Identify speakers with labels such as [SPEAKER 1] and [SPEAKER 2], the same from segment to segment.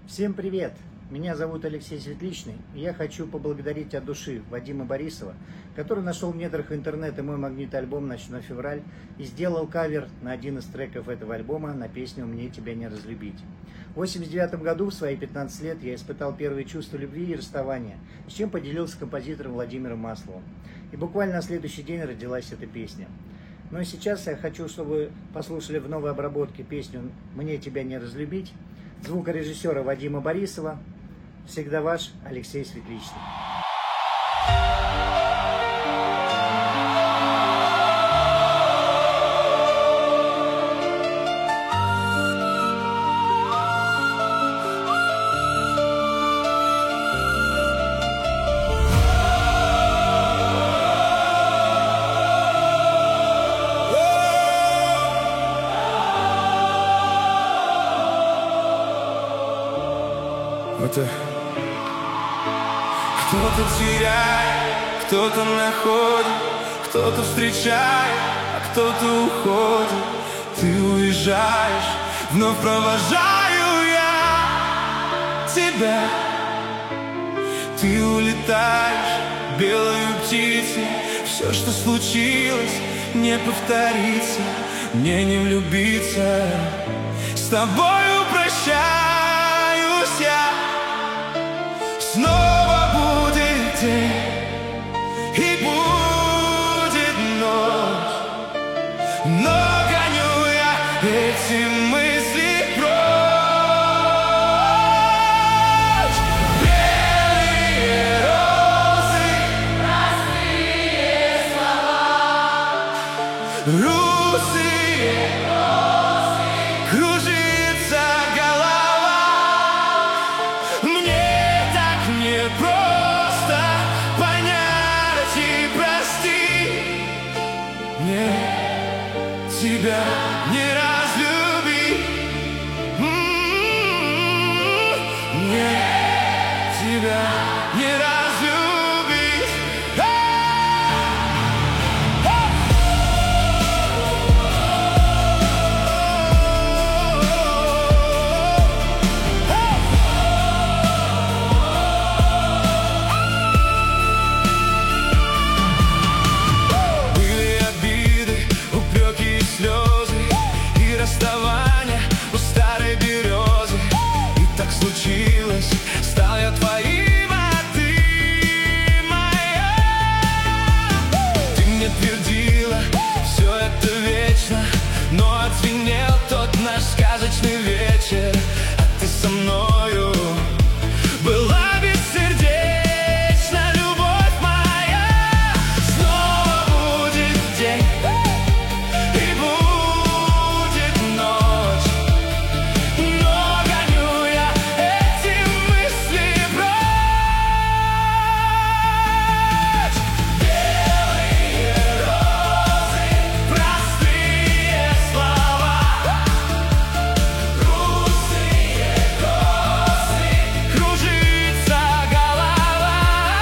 [SPEAKER 1] Всем привет! Меня зовут Алексей Светличный, и я хочу поблагодарить от души Вадима Борисова, который нашел в недрах интернета мой магнит-альбом «Ночной февраль» и сделал кавер на один из треков этого альбома на песню «Мне тебя не разлюбить». В 1989 году, в свои 15 лет, я испытал первые чувства любви и расставания, с чем поделился с композитором Владимиром Масловым. И буквально на следующий день родилась эта песня. Ну и сейчас я хочу, чтобы вы послушали в новой обработке песню «Мне тебя не разлюбить» звукорежиссера Вадима Борисова. Всегда ваш Алексей Светличный.
[SPEAKER 2] Кто-то теряет, кто-то находит, кто-то встречает, а кто-то уходит. Ты уезжаешь, вновь провожаю я тебя. Ты улетаешь, белой птицей. Все, что случилось, не повторится. Мне не влюбиться. С тобою прощаюсь я. Снова будет день и будет ночь, но гоню я эти мысли прочь. Белые розы, простые слова, русые розы, кружится голова. Мне так непросто понять и простить. Мне тебя не разлюбить. Мне тебя не разлюбить. Расставание у старой березы. И так случилось, стал я твоим, а ты моя. Ты мне твердила, все это вечно, но отзвенел тот наш сказочный вечер. А ты со мною была бессердечна, любовь моя. Снова будет день и будет ночь, но гоню я эти мысли прочь. Белые розы, простые слова, русые косы, кружится голова.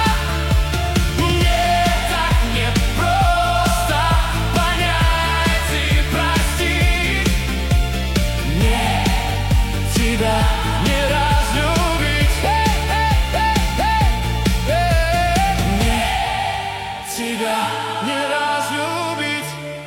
[SPEAKER 2] Мне так непросто понять и простить. Мне тебя не разлюбить. Мне тебя не разлюбить.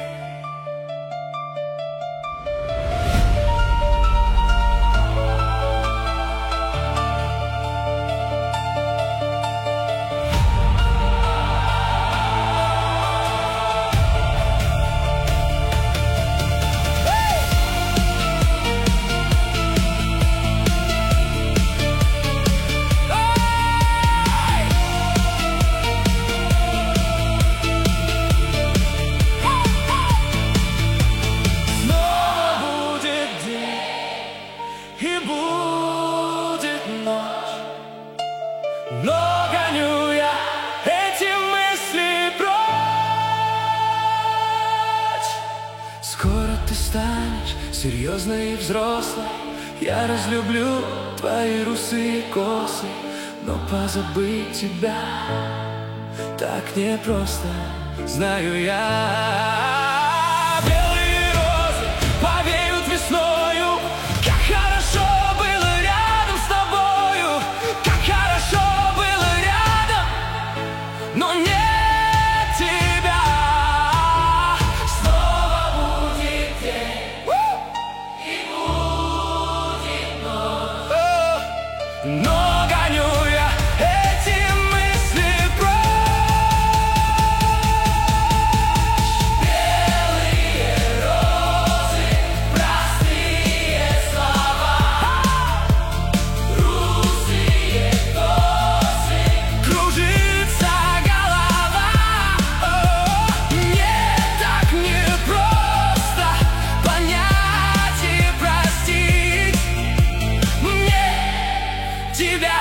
[SPEAKER 2] Снова будет день и будет ночь, но гоню я эти мысли прочь. Скоро ты станешь серьезной и взрослой. Я разлюблю твои русые косы, но позабыть тебя так непросто, знаю я. Белые розы повеют весною, как хорошо было рядом с тобой. но гоню я эти мысли прочь. Белые розы, простые слова, русые косы, кружится голова. Мне так непросто понять и простить. Мне тебя